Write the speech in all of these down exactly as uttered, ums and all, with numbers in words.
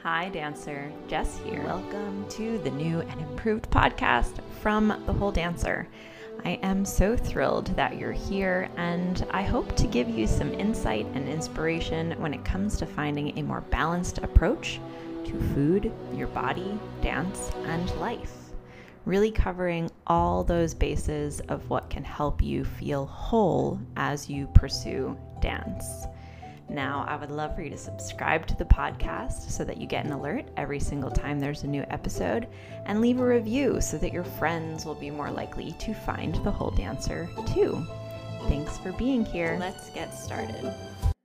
Hi, dancer. Jess here. Welcome to the new and improved podcast from The Whole Dancer. I am so thrilled that you're here, and I hope to give you some insight and inspiration when it comes to finding a more balanced approach to food, your body, dance, and life. Really covering all those bases of what can help you feel whole as you pursue dance. Now, I would love for you to subscribe to the podcast so that you get an alert every single time there's a new episode, and leave a review so that your friends will be more likely to find The Whole Dancer too. Thanks for being here. Let's get started.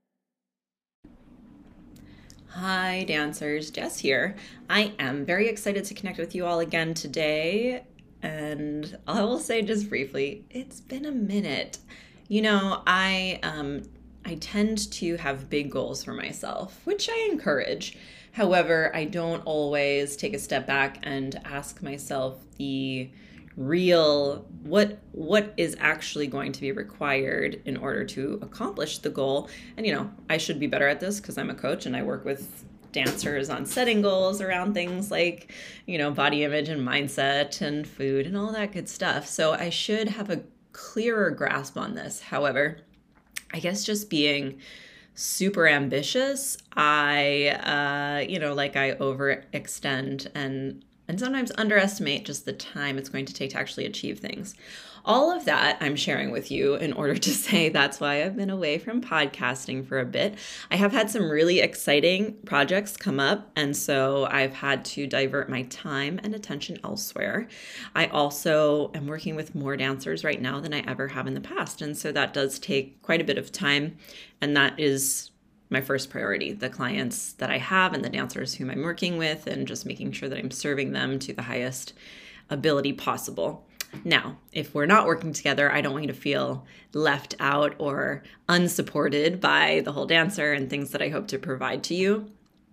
Hi, dancers. Jess here. I am very excited to connect with you all again today, and I will say just briefly, it's been a minute. You know, I um. I tend to have big goals for myself, which I encourage. However, I don't always take a step back and ask myself the real, what what is actually going to be required in order to accomplish the goal. And, you know, I should be better at this because I'm a coach and I work with dancers on setting goals around things like, you know, body image and mindset and food and all that good stuff. So I should have a clearer grasp on this. However, I guess just being super ambitious, I, uh, you know, like I overextend and and sometimes underestimate just the time it's going to take to actually achieve things. All of that I'm sharing with you in order to say that's why I've been away from podcasting for a bit. I have had some really exciting projects come up, and so I've had to divert my time and attention elsewhere. I also am working with more dancers right now than I ever have in the past, and so that does take quite a bit of time, and that is my first priority, the clients that I have and the dancers whom I'm working with, and just making sure that I'm serving them to the highest ability possible. Now, if we're not working together, I don't want you to feel left out or unsupported by The Whole Dancer and things that I hope to provide to you.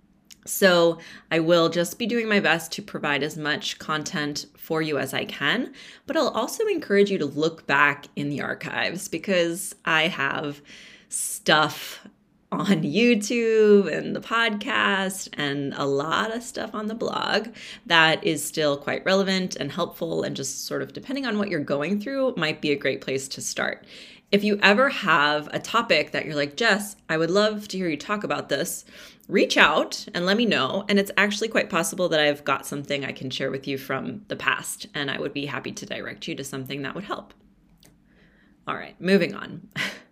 So I will just be doing my best to provide as much content for you as I can, but I'll also encourage you to look back in the archives because I have stuff on YouTube and the podcast and a lot of stuff on the blog that is still quite relevant and helpful, and just sort of depending on what you're going through might be a great place to start. If you ever have a topic that you're like, Jess, I would love to hear you talk about this, reach out and let me know. And it's actually quite possible that I've got something I can share with you from the past, and I would be happy to direct you to something that would help. All right, moving on.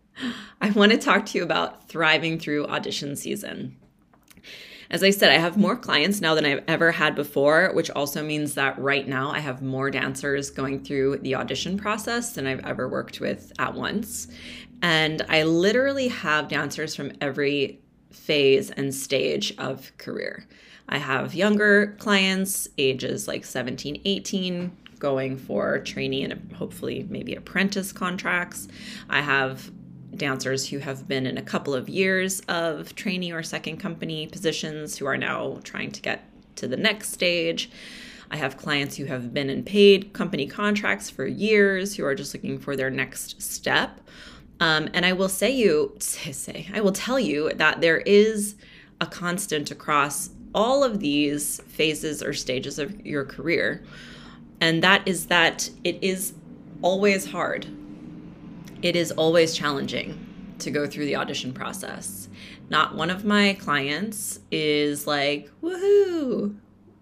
I want to talk to you about thriving through audition season. As I said, I have more clients now than I've ever had before, which also means that right now I have more dancers going through the audition process than I've ever worked with at once. And I literally have dancers from every phase and stage of career. I have younger clients, ages like seventeen, eighteen, going for trainee and hopefully maybe apprentice contracts. I have dancers who have been in a couple of years of trainee or second company positions who are now trying to get to the next stage. I have clients who have been in paid company contracts for years who are just looking for their next step. Um, and I will say you say I will tell you that there is a constant across all of these phases or stages of your career, and that is that it is always hard. It is always challenging to go through the audition process. Not one of my clients is like, woohoo,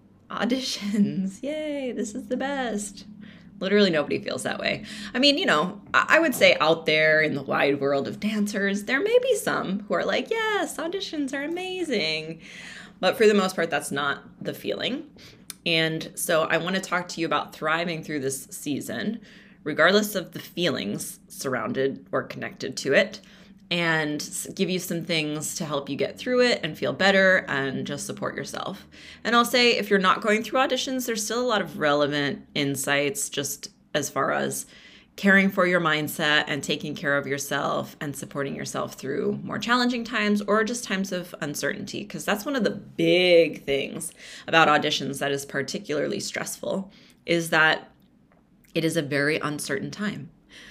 auditions, yay, this is the best. Literally nobody feels that way. I mean, you know, I would say out there in the wide world of dancers, there may be some who are like, yes, auditions are amazing. But for the most part, that's not the feeling. And so I want to talk to you about thriving through this season, regardless of the feelings surrounded or connected to it, and give you some things to help you get through it and feel better and just support yourself. And I'll say, if you're not going through auditions, there's still a lot of relevant insights just as far as caring for your mindset and taking care of yourself and supporting yourself through more challenging times or just times of uncertainty, because that's one of the big things about auditions that is particularly stressful, is that it is a very uncertain time.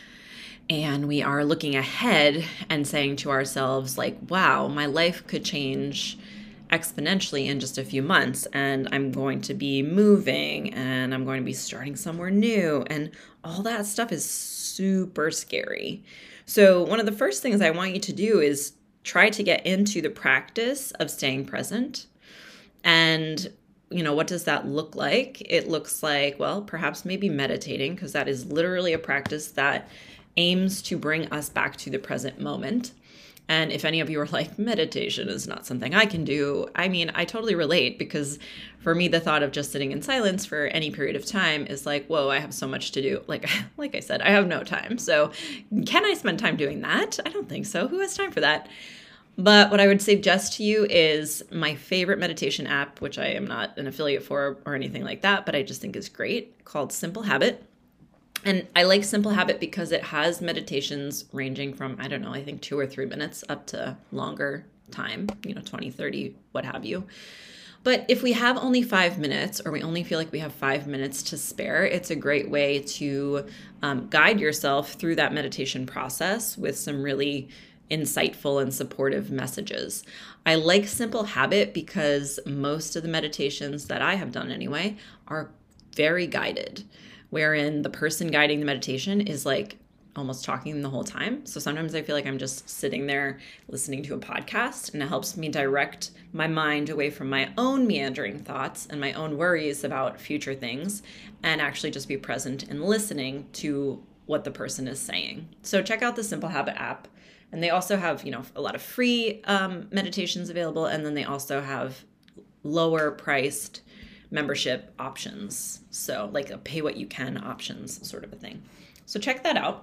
And we are looking ahead and saying to ourselves, like, wow, my life could change exponentially in just a few months, and I'm going to be moving, and I'm going to be starting somewhere new, and all that stuff is super scary. So one of the first things I want you to do is try to get into the practice of staying present. And, you know, what does that look like? It looks like, well, perhaps maybe meditating, because that is literally a practice that aims to bring us back to the present moment. And if any of you are like, meditation is not something I can do, I mean, I totally relate, because for me, the thought of just sitting in silence for any period of time is like, whoa, I have so much to do. Like, like I said, I have no time. So can I spend time doing that? I don't think so. Who has time for that? But what I would suggest to you is my favorite meditation app, which I am not an affiliate for or anything like that, but I just think is great, called Simple Habit. And I like Simple Habit because it has meditations ranging from, I don't know, I think two or three minutes up to longer time, you know, twenty, thirty, what have you. But if we have only five minutes, or we only feel like we have five minutes to spare, it's a great way to um, guide yourself through that meditation process with some really insightful and supportive messages. I like Simple Habit because most of the meditations that I have done anyway are very guided, wherein the person guiding the meditation is like almost talking the whole time. So sometimes I feel like I'm just sitting there listening to a podcast, and it helps me direct my mind away from my own meandering thoughts and my own worries about future things, and actually just be present and listening to what the person is saying. So check out the Simple Habit app. And they also have, you know, a lot of free um, meditations available. And then they also have lower priced membership options. So like a pay what you can options sort of a thing. So check that out.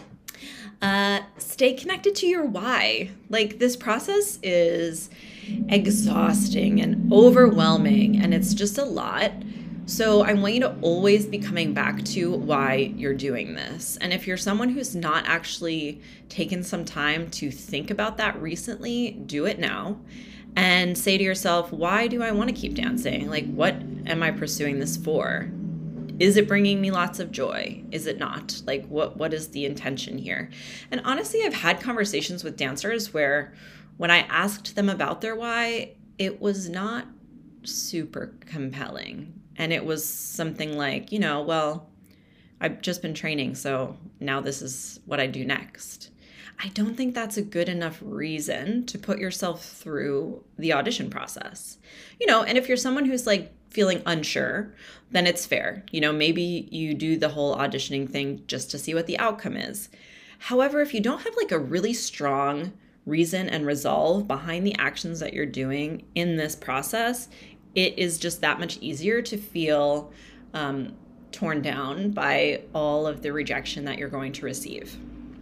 Uh, stay connected to your why. Like, this process is exhausting and overwhelming, and it's just a lot. So I want you to always be coming back to why you're doing this. And if you're someone who's not actually taken some time to think about that recently, do it now. And say to yourself, why do I want to keep dancing? Like, what am I pursuing this for? Is it bringing me lots of joy? Is it not? Like, what what is the intention here? And honestly, I've had conversations with dancers where when I asked them about their why, it was not super compelling. And it was something like, you know, well, I've just been training, so now this is what I do next. I don't think that's a good enough reason to put yourself through the audition process. You know, and if you're someone who's like feeling unsure, then it's fair. You know, maybe you do the whole auditioning thing just to see what the outcome is. However, if you don't have like a really strong reason and resolve behind the actions that you're doing in this process, it is just that much easier to feel um, torn down by all of the rejection that you're going to receive.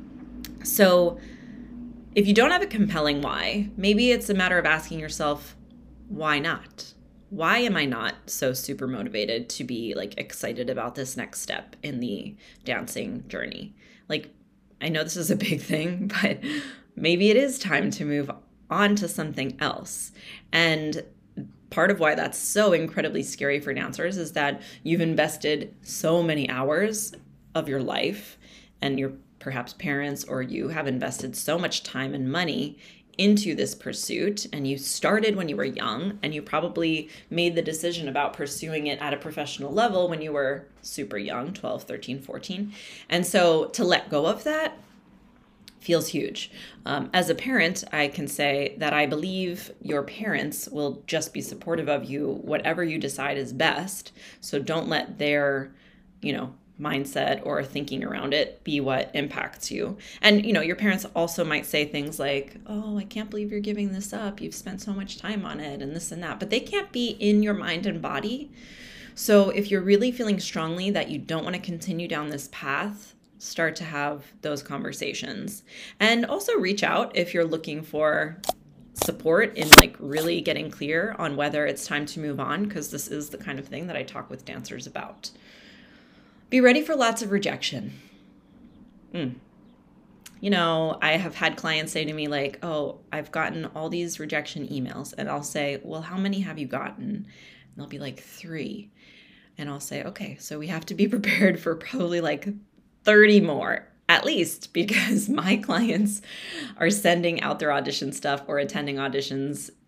So if you don't have a compelling why, maybe it's a matter of asking yourself, why not? Why am I not so super motivated to be like excited about this next step in the dancing journey? Like, I know this is a big thing, but maybe it is time to move on to something else. And part of why that's so incredibly scary for dancers is that you've invested so many hours of your life, and your perhaps parents or you have invested so much time and money into this pursuit, and you started when you were young, and you probably made the decision about pursuing it at a professional level when you were super young, twelve, thirteen, fourteen. And so to let go of that feels huge. Um, as a parent, I can say that I believe your parents will just be supportive of you, whatever you decide is best. So don't let their, you know, mindset or thinking around it be what impacts you. And, you know, your parents also might say things like, oh, I can't believe you're giving this up. You've spent so much time on it and this and that, but they can't be in your mind and body. So if you're really feeling strongly that you don't want to continue down this path, start to have those conversations. And also reach out if you're looking for support in like really getting clear on whether it's time to move on, because this is the kind of thing that I talk with dancers about. Be ready for lots of rejection. Mm. You know, I have had clients say to me like, oh, I've gotten all these rejection emails. And I'll say, well, how many have you gotten? And they'll be like, three. And I'll say, okay, so we have to be prepared for probably like thirty more at least, because my clients are sending out their audition stuff or attending auditions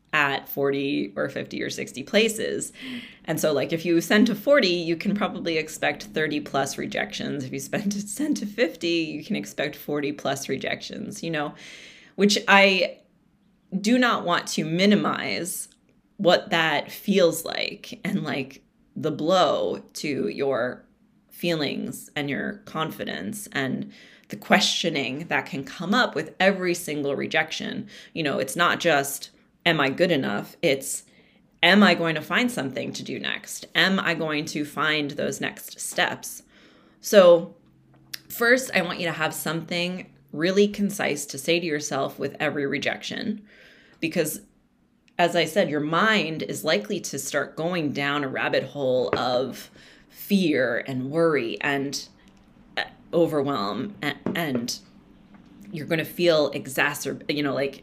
at forty or fifty or sixty places. And so like if you send to forty, you can probably expect thirty plus rejections. If you spend to send to fifty, you can expect forty plus rejections, you know, which I do not want to minimize what that feels like and like the blow to your feelings and your confidence and the questioning that can come up with every single rejection. You know, it's not just, am I good enough? It's, am I going to find something to do next? Am I going to find those next steps? So first, I want you to have something really concise to say to yourself with every rejection, because as I said, your mind is likely to start going down a rabbit hole of fear and worry and overwhelm, and, and you're going to feel exacerbated, you know, like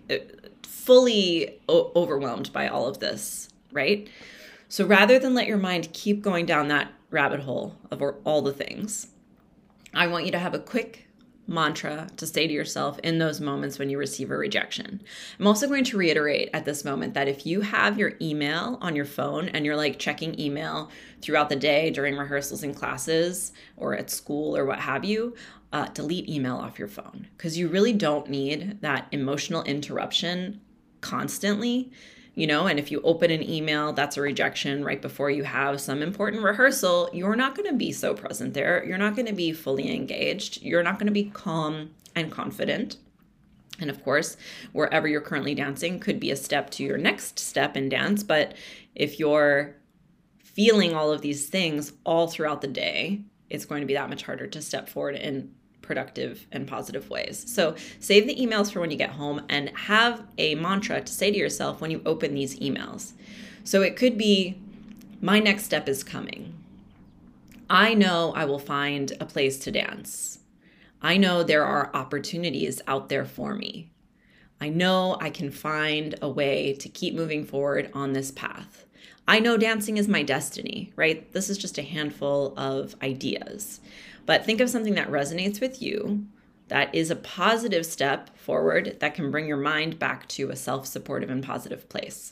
fully o- overwhelmed by all of this, right? So rather than let your mind keep going down that rabbit hole of all the things, I want you to have a quick mantra to say to yourself in those moments when you receive a rejection. I'm also going to reiterate at this moment that if you have your email on your phone and you're like checking email throughout the day during rehearsals and classes or at school or what have you, uh, delete email off your phone, because you really don't need that emotional interruption constantly. You know, and if you open an email, that's a rejection right before you have some important rehearsal, you're not going to be so present there. You're not going to be fully engaged. You're not going to be calm and confident. And of course, wherever you're currently dancing could be a step to your next step in dance. But if you're feeling all of these things all throughout the day, it's going to be that much harder to step forward in productive and positive ways. So save the emails for when you get home and have a mantra to say to yourself when you open these emails. So it could be, my next step is coming. I know I will find a place to dance. I know there are opportunities out there for me. I know I can find a way to keep moving forward on this path. I know dancing is my destiny, right? This is just a handful of ideas. But think of something that resonates with you, that is a positive step forward, that can bring your mind back to a self-supportive and positive place.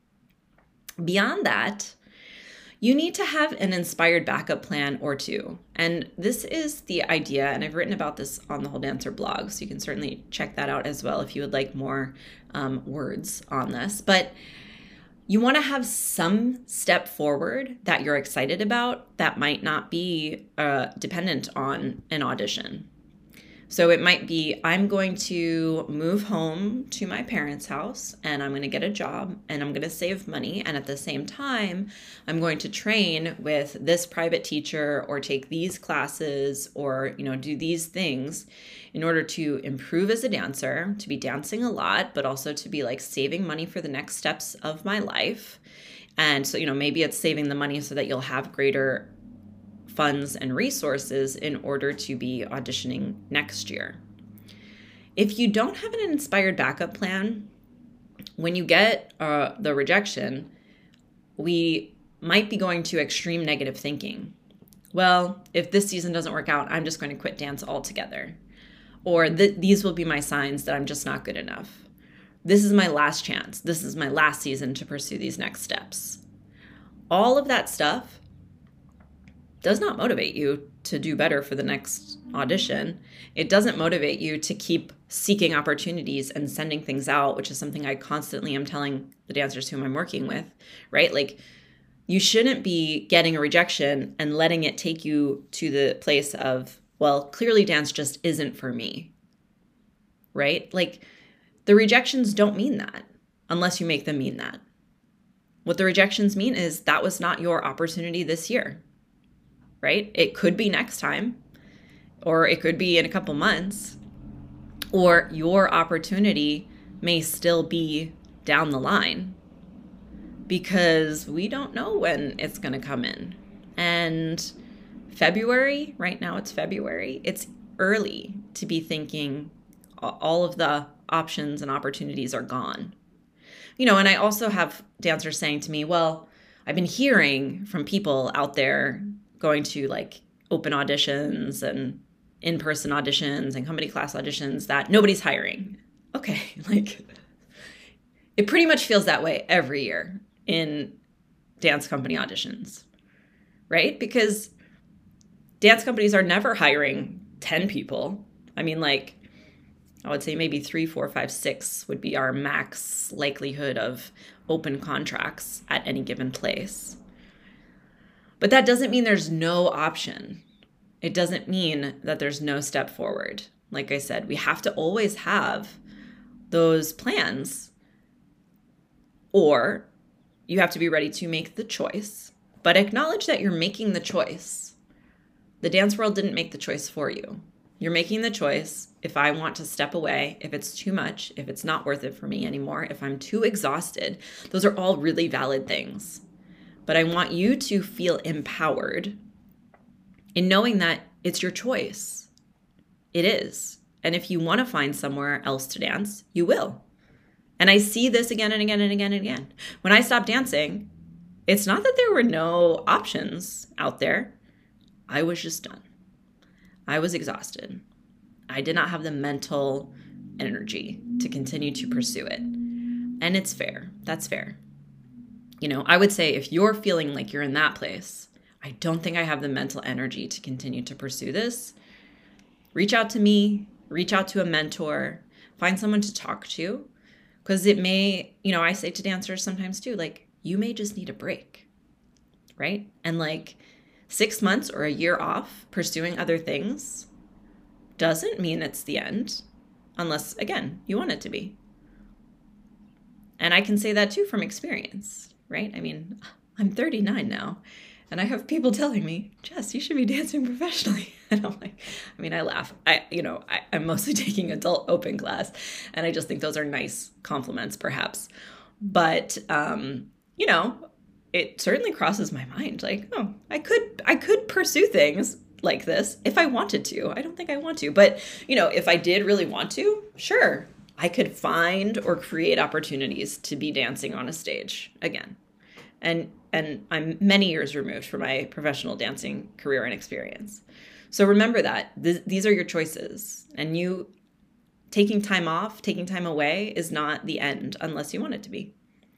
Beyond that, you need to have an inspired backup plan or two. And this is the idea, and I've written about this on the Whole Dancer blog, so you can certainly check that out as well if you would like more um, words on this. But you want to have some step forward that you're excited about that might not be uh, dependent on an audition. So it might be, I'm going to move home to my parents' house and I'm going to get a job and I'm going to save money. And at the same time, I'm going to train with this private teacher or take these classes or, you know, do these things in order to improve as a dancer, to be dancing a lot, but also to be like saving money for the next steps of my life. And so, you know, maybe it's saving the money so that you'll have greater funds and resources in order to be auditioning next year. If you don't have an inspired backup plan, when you get uh, the rejection, we might be going to extreme negative thinking. Well, if this season doesn't work out, I'm just going to quit dance altogether. Or th- these will be my signs that I'm just not good enough. This is my last chance. This is my last season to pursue these next steps. All of that stuff does not motivate you to do better for the next audition. It doesn't motivate you to keep seeking opportunities and sending things out, which is something I constantly am telling the dancers whom I'm working with, right? Like, you shouldn't be getting a rejection and letting it take you to the place of, well, clearly dance just isn't for me, right? Like, the rejections don't mean that unless you make them mean that. What the rejections mean is that was not your opportunity this year. Right? It could be next time, or it could be in a couple months, or your opportunity may still be down the line because we don't know when it's going to come in. And February, right now it's February, it's early to be thinking all of the options and opportunities are gone. You know, and I also have dancers saying to me, well, I've been hearing from people out there going to like open auditions and in-person auditions and company class auditions that nobody's hiring. Okay, like It pretty much feels that way every year in dance company auditions, right? Because dance companies are never hiring ten people. I mean, like, I would say maybe three, four, five, six would be our max likelihood of open contracts at any given place. But that doesn't mean there's no option. It doesn't mean that there's no step forward. Like I said, we have to always have those plans, or you have to be ready to make the choice, but acknowledge that you're making the choice. The dance world didn't make the choice for you. You're making the choice. If I want to step away, if it's too much, if it's not worth it for me anymore, if I'm too exhausted, those are all really valid things. But I want you to feel empowered in knowing that it's your choice. It is. And if you want to find somewhere else to dance, you will. And I see this again and again and again and again. When I stopped dancing, it's not that there were no options out there. I was just done. I was exhausted. I did not have the mental energy to continue to pursue it. And it's fair. That's fair. You know, I would say if you're feeling like you're in that place, I don't think I have the mental energy to continue to pursue this. Reach out to me, reach out to a mentor, find someone to talk to, because it may, you know, I say to dancers sometimes too, like, you may just need a break, right? And like six months or a year off pursuing other things doesn't mean it's the end, unless, again, you want it to be. And I can say that too from experience, right? I mean, I'm thirty-nine now, and I have people telling me, Jess, you should be dancing professionally. And I'm like, I mean, I laugh. I, you know, I, I'm mostly taking adult open class, and I just think those are nice compliments, perhaps. But, um, you know, it certainly crosses my mind. Like, oh, I could, I could pursue things like this if I wanted to. I don't think I want to, but, you know, if I did really want to, sure, I could find or create opportunities to be dancing on a stage again. And and I'm many years removed from my professional dancing career and experience. So remember that th- these are your choices, and you taking time off, taking time away is not the end unless you want it to be.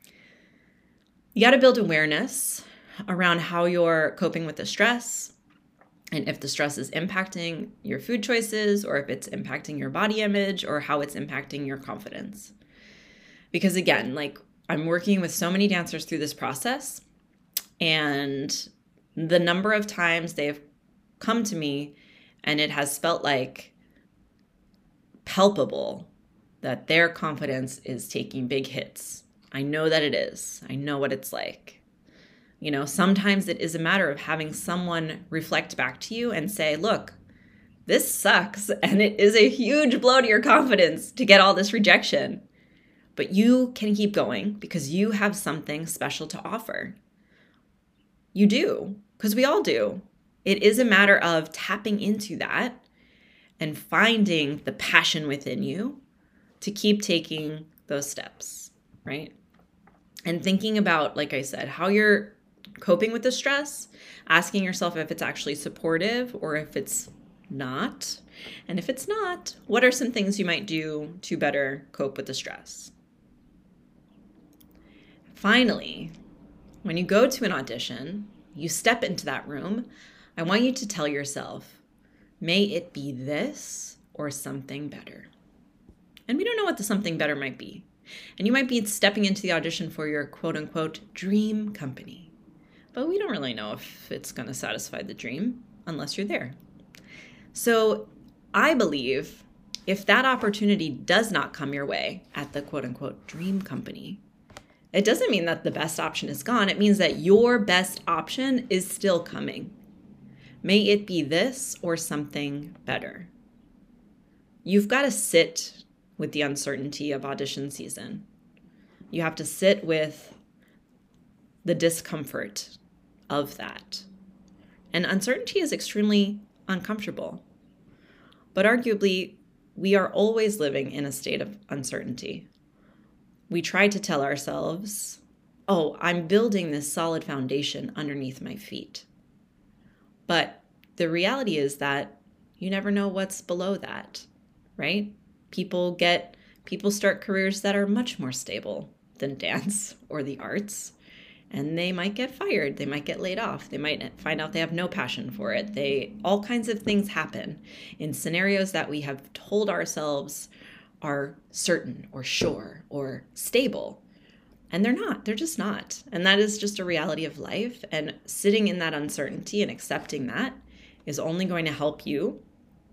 You got to build awareness around how you're coping with the stress, and if the stress is impacting your food choices, or if it's impacting your body image, or how it's impacting your confidence. Because again, like, I'm working with so many dancers through this process, and the number of times they've come to me and it has felt like palpable that their confidence is taking big hits. I know that it is. I know what it's like. You know, sometimes it is a matter of having someone reflect back to you and say, look, this sucks, and it is a huge blow to your confidence to get all this rejection. But you can keep going because you have something special to offer. You do, because we all do. It is a matter of tapping into that and finding the passion within you to keep taking those steps, right? And thinking about, like I said, how you're coping with the stress, asking yourself if it's actually supportive or if it's not. And if it's not, what are some things you might do to better cope with the stress? Finally, when you go to an audition, you step into that room, I want you to tell yourself, may it be this or something better. And we don't know what the something better might be. And you might be stepping into the audition for your quote unquote dream company. But we don't really know if it's going to satisfy the dream unless you're there. So I believe if that opportunity does not come your way at the quote unquote dream company, it doesn't mean that the best option is gone. It means that your best option is still coming. May it be this or something better. You've got to sit with the uncertainty of audition season. You have to sit with the discomfort of that. And uncertainty is extremely uncomfortable. But arguably, we are always living in a state of uncertainty. We try to tell ourselves, oh, I'm building this solid foundation underneath my feet. But the reality is that you never know what's below that, right? People get, people start careers that are much more stable than dance or the arts. And they might get fired. They might get laid off. They might find out they have no passion for it. They, all kinds of things happen in scenarios that we have told ourselves are certain or sure or stable. And they're not. They're just not. And that is just a reality of life. And sitting in that uncertainty and accepting that is only going to help you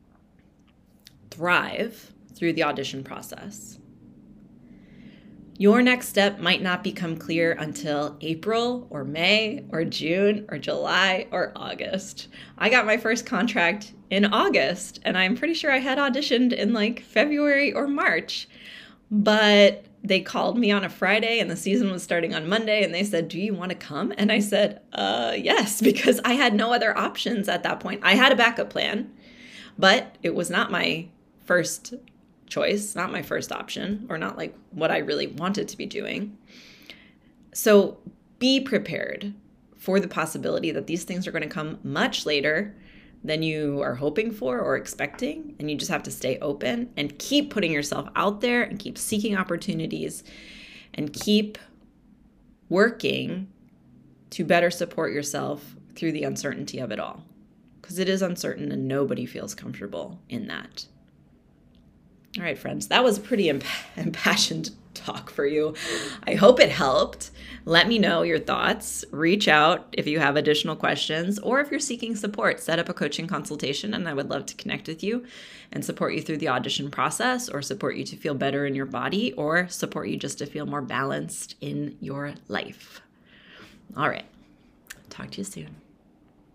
thrive through the audition process. Your next step might not become clear until April or May or June or July or August. I got my first contract in August, and I'm pretty sure I had auditioned in like February or March. But they called me on a Friday and the season was starting on Monday, and they said, "Do you want to come?" And I said, uh, yes, because I had no other options at that point. I had a backup plan, but it was not my first choice, not my first option, or not like what I really wanted to be doing. So be prepared for the possibility that these things are going to come much later than you are hoping for or expecting. And you just have to stay open and keep putting yourself out there and keep seeking opportunities and keep working to better support yourself through the uncertainty of it all. Because it is uncertain and nobody feels comfortable in that. All right, friends, that was a pretty imp- impassioned talk for you. I hope it helped. Let me know your thoughts. Reach out if you have additional questions, or if you're seeking support, set up a coaching consultation and I would love to connect with you and support you through the audition process, or support you to feel better in your body, or support you just to feel more balanced in your life. All right. Talk to you soon.